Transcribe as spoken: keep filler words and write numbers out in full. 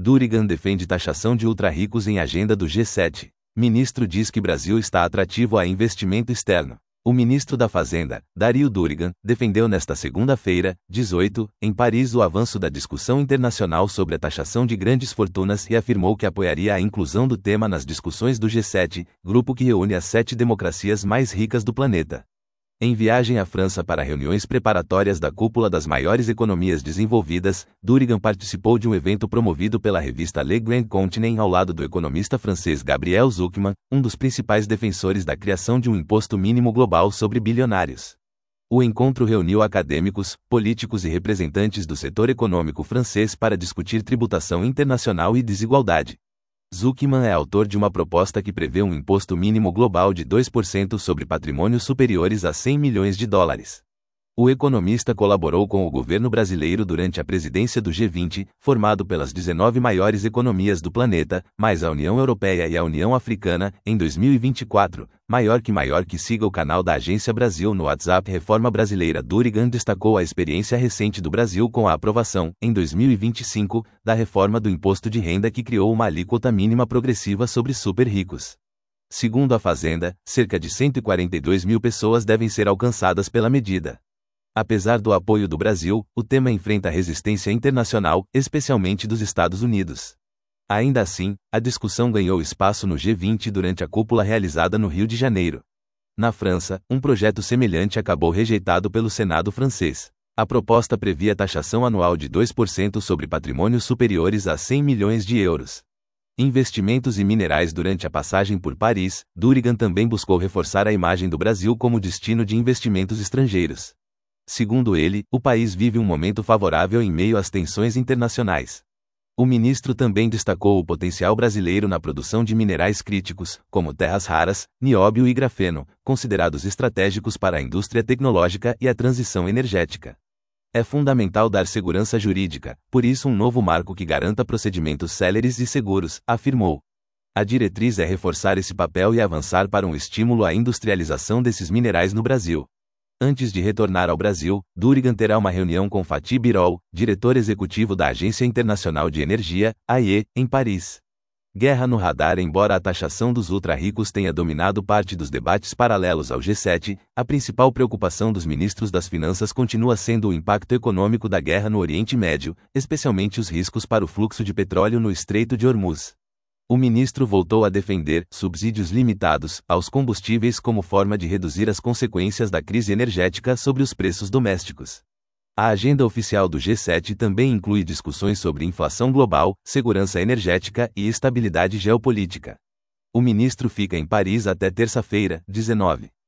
Durigan defende taxação de ultra-ricos em agenda do G sete. Ministro diz que Brasil está atrativo a investimento externo. O ministro da Fazenda, Dario Durigan, defendeu nesta segunda-feira, dezoito, em Paris o avanço da discussão internacional sobre a taxação de grandes fortunas e afirmou que apoiaria a inclusão do tema nas discussões do G sete, grupo que reúne as sete democracias mais ricas do planeta. Em viagem à França para reuniões preparatórias da cúpula das maiores economias desenvolvidas, Durigan participou de um evento promovido pela revista Le Grand Continent ao lado do economista francês Gabriel Zucman, um dos principais defensores da criação de um imposto mínimo global sobre bilionários. O encontro reuniu acadêmicos, políticos e representantes do setor econômico francês para discutir tributação internacional e desigualdade. Zucman é autor de uma proposta que prevê um imposto mínimo global de dois por cento sobre patrimônios superiores a cem milhões de dólares. O economista colaborou com o governo brasileiro durante a presidência do G vinte, formado pelas dezenove maiores economias do planeta, mais a União Europeia e a União Africana, em dois mil e vinte e quatro. Maior que maior que siga o canal da Agência Brasil no WhatsApp. Reforma Brasileira. Durigan destacou a experiência recente do Brasil com a aprovação, em dois mil e vinte e cinco, da reforma do imposto de renda que criou uma alíquota mínima progressiva sobre super ricos. Segundo a Fazenda, cerca de cento e quarenta e dois mil pessoas devem ser alcançadas pela medida. Apesar do apoio do Brasil, o tema enfrenta resistência internacional, especialmente dos Estados Unidos. Ainda assim, a discussão ganhou espaço no G vinte durante a cúpula realizada no Rio de Janeiro. Na França, um projeto semelhante acabou rejeitado pelo Senado francês. A proposta previa taxação anual de dois por cento sobre patrimônios superiores a cem milhões de euros. Investimentos e minerais. Durante a passagem por Paris, Durigan também buscou reforçar a imagem do Brasil como destino de investimentos estrangeiros. Segundo ele, o país vive um momento favorável em meio às tensões internacionais. O ministro também destacou o potencial brasileiro na produção de minerais críticos, como terras raras, nióbio e grafeno, considerados estratégicos para a indústria tecnológica e a transição energética. É fundamental dar segurança jurídica, por isso um novo marco que garanta procedimentos céleres e seguros, afirmou. A diretriz é reforçar esse papel e avançar para um estímulo à industrialização desses minerais no Brasil. Antes de retornar ao Brasil, Durigan terá uma reunião com Fatih Birol, diretor executivo da Agência Internacional de Energia, A I E, em Paris. Guerra no radar. Embora a taxação dos ultra-ricos tenha dominado parte dos debates paralelos ao G sete, a principal preocupação dos ministros das Finanças continua sendo o impacto econômico da guerra no Oriente Médio, especialmente os riscos para o fluxo de petróleo no Estreito de Hormuz. O ministro voltou a defender subsídios limitados aos combustíveis como forma de reduzir as consequências da crise energética sobre os preços domésticos. A agenda oficial do G sete também inclui discussões sobre inflação global, segurança energética e estabilidade geopolítica. O ministro fica em Paris até terça-feira, dezenove.